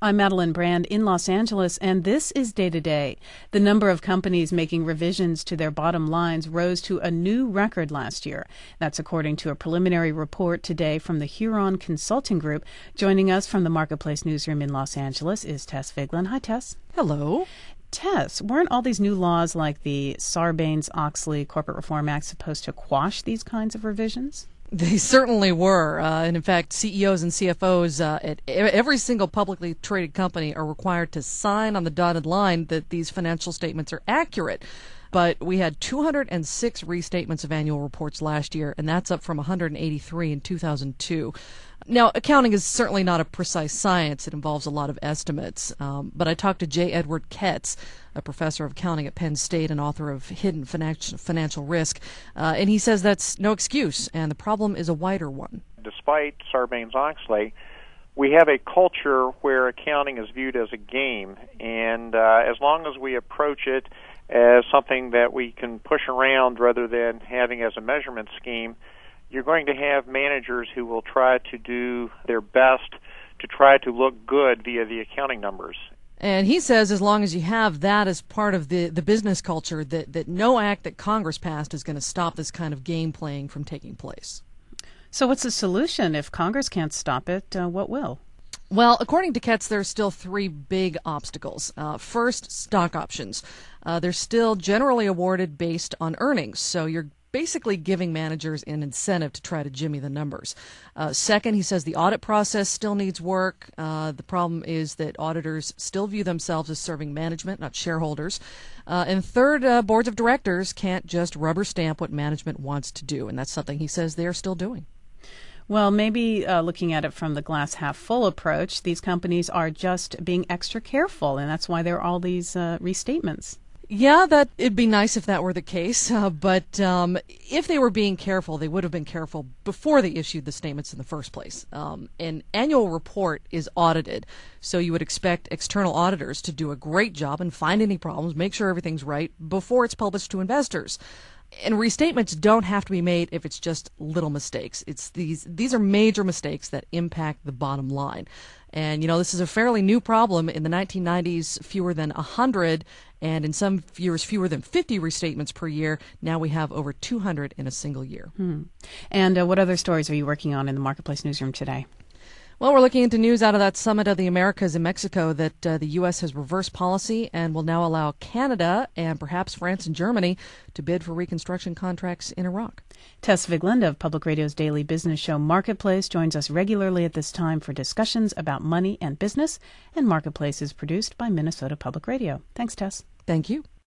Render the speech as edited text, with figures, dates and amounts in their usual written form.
I'm Madeline Brand in Los Angeles, and this is Day to Day. The number of companies making revisions to their bottom lines rose to a new record last year. That's according to a preliminary report today from the Huron Consulting Group. Joining us from the Marketplace newsroom in Los Angeles is Tess Vigeland. Hi, Tess. Hello. Tess, weren't all these new laws like the Sarbanes-Oxley Corporate Reform Act supposed to quash these kinds of revisions? They certainly were. And in fact, CEOs and CFOs at every single publicly traded company are required to sign on the dotted line that these financial statements are accurate. But we had 206 restatements of annual reports last year, and that's up from 183 in 2002. Now, accounting is certainly not a precise science. It involves a lot of estimates. But I talked to J. Edward Ketz, a professor of accounting at Penn State and author of Hidden Financial Risk, and he says that's no excuse, and the problem is a wider one. Despite Sarbanes-Oxley, we have a culture where accounting is viewed as a game, and as long as we approach it as something that we can push around rather than having as a measurement scheme, you're going to have managers who will try to do their best to try to look good via the accounting numbers. And he says as long as you have that as part of the business culture, that no act that Congress passed is going to stop this kind of game playing from taking place. So what's the solution? If Congress can't stop it, what will? Well, according to Ketz, there are still three big obstacles. First, stock options. They're still generally awarded based on earnings, so you're basically giving managers an incentive to try to jimmy the numbers. Second, he says the audit process still needs work. The problem is that auditors still view themselves as serving management, not shareholders. And third, boards of directors can't just rubber stamp what management wants to do, and that's something he says they are still doing. Well, maybe looking at it from the glass half full approach, these companies are just being extra careful, and that's why there are all these restatements. Yeah, it'd be nice if that were the case, but if they were being careful, they would have been careful before they issued the statements in the first place. An annual report is audited, so you would expect external auditors to do a great job and find any problems, make sure everything's right before it's published to investors. And restatements don't have to be made if it's just little mistakes. These are major mistakes that impact the bottom line. And, this is a fairly new problem. In the 1990s, fewer than 100, and in some years, fewer than 50 restatements per year. Now we have over 200 in a single year. And what other stories are you working on in the Marketplace newsroom today? Well, we're looking into news out of that Summit of the Americas in Mexico that the U.S. has reversed policy and will now allow Canada and perhaps France and Germany to bid for reconstruction contracts in Iraq. Tess Vigeland of Public Radio's daily business show Marketplace joins us regularly at this time for discussions about money and business, and Marketplace is produced by Minnesota Public Radio. Thanks, Tess. Thank you.